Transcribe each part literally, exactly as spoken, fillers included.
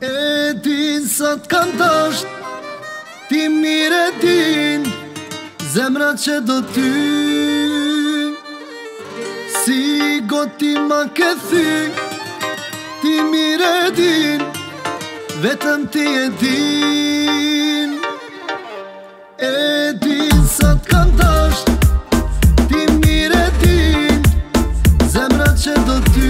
E din sa t'kan dasht, ti mire din zemra që do ty. Si goti ma ke thy, ti mire din, vetëm ti e din. E din sa t'kan dasht, ti mire din zemra që do ty.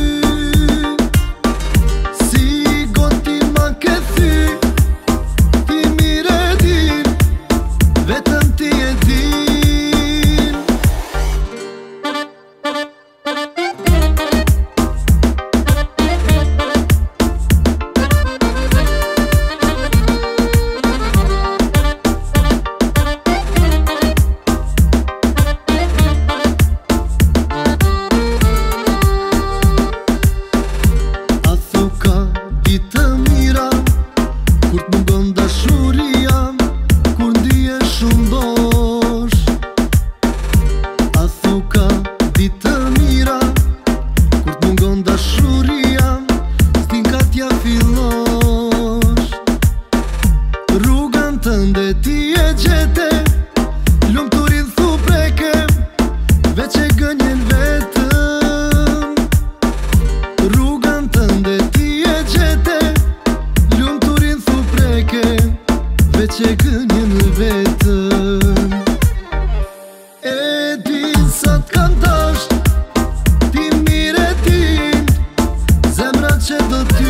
Tënde ti e gjete, lumturin thu preke, veç e gënjen vetëm. Rrugën tënde ti e gjete, lumturin thu preke, veç e gënjen vetëm. E din sa t'kan dasht, ti mire din zemra që do ty.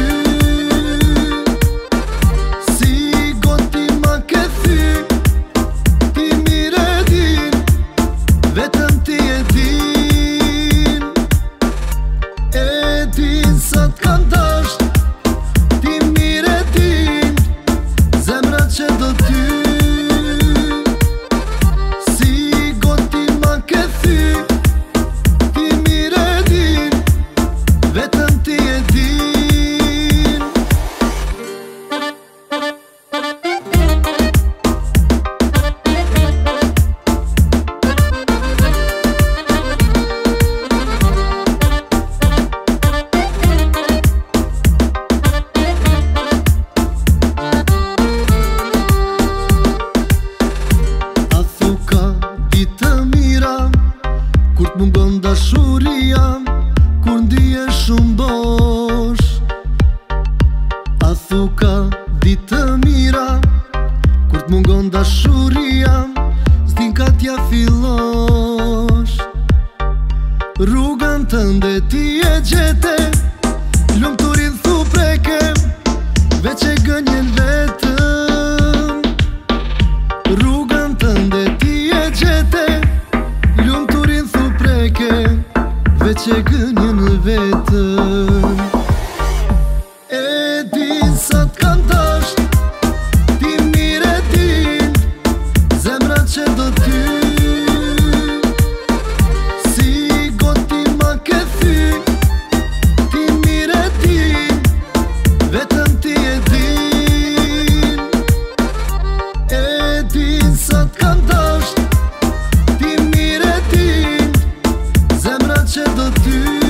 Kur t'mungon dashuria, kur ndije shumë bosh. A thu ka ditë të mira, kur t'mungon dashuria, s'din ka t'ja fillosh. Rrugën tënde ti e gjete, lumturin thu preke, veç e gënjen vetëm. Rrugën tënde ti e gjete, veç e gënjen vetëm. E din sa t'kan dasht, ti mire din zemra që do ty. Si goti ma ke thy, ti mire din, vetëm ti e din. E din sa t'kan dasht, ti mire din zemra që do ty.